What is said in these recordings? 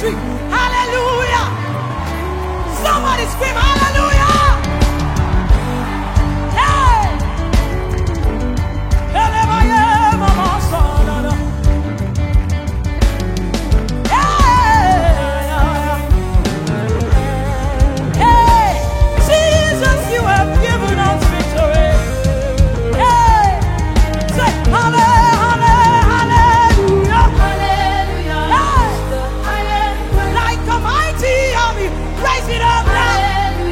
victory. Hallelujah. Somebody scream hallelujah. Hey. Hey, Jesus, you have given us victory. Hey, say hallelujah, hallelujah. Hey, like a mighty army, raise it up now.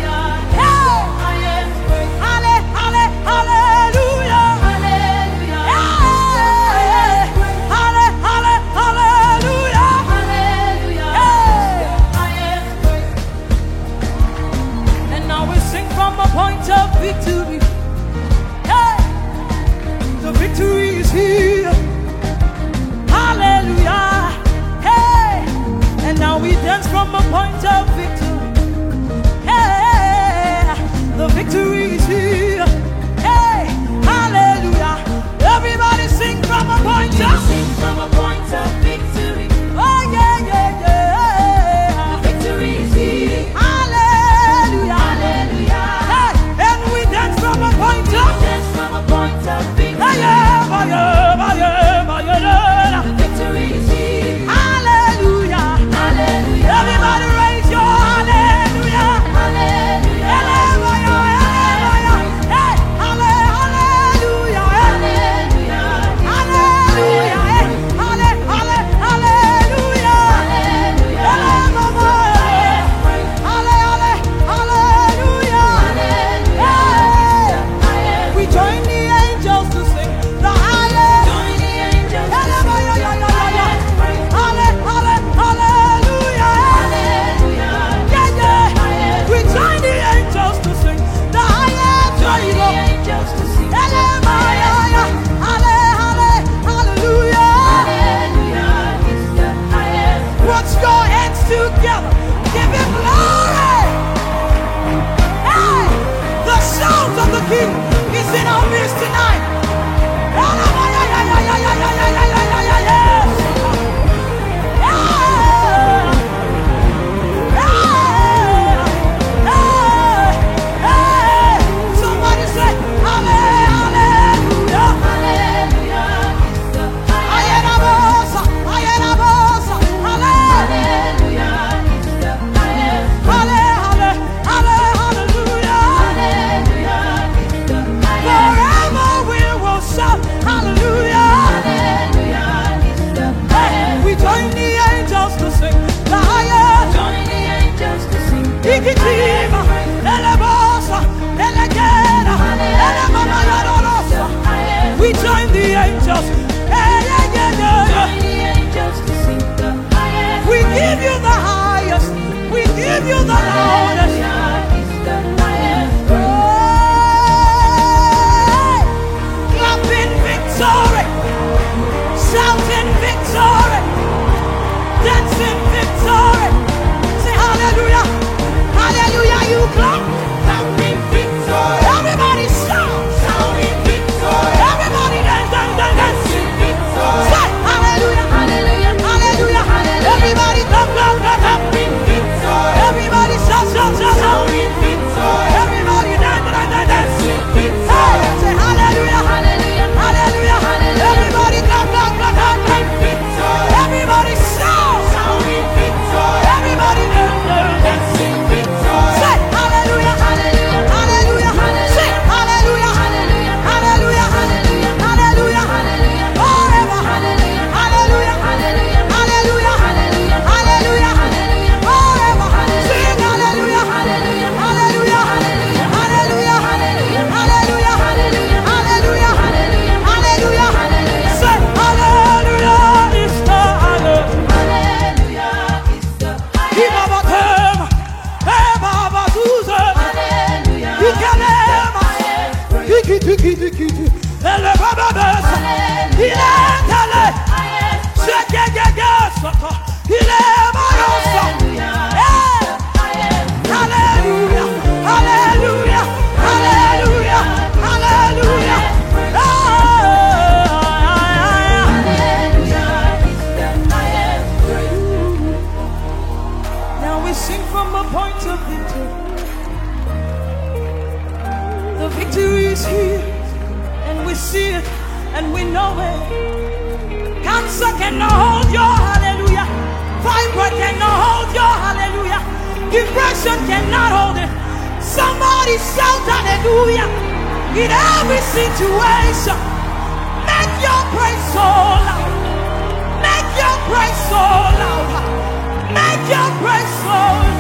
victory is here, and we see it, and we know it. Cancer cannot hold your hallelujah. Fibroid cannot hold your hallelujah. Depression cannot hold it. Somebody shout hallelujah in every situation. Make your praise so loud. Make your praise so loud. Make your praise so loud.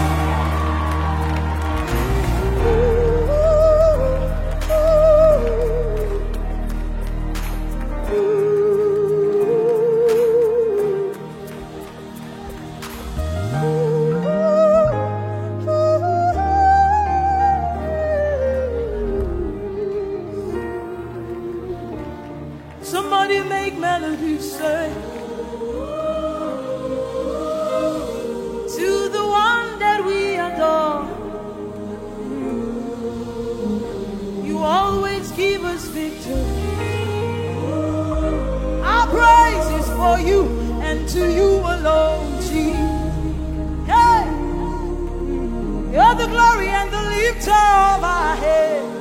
Somebody make melodies say to the one that we adore. You always give us victory. Our praise is for you and to you alone, Jesus. Hey, you're the glory and the lifter of our head.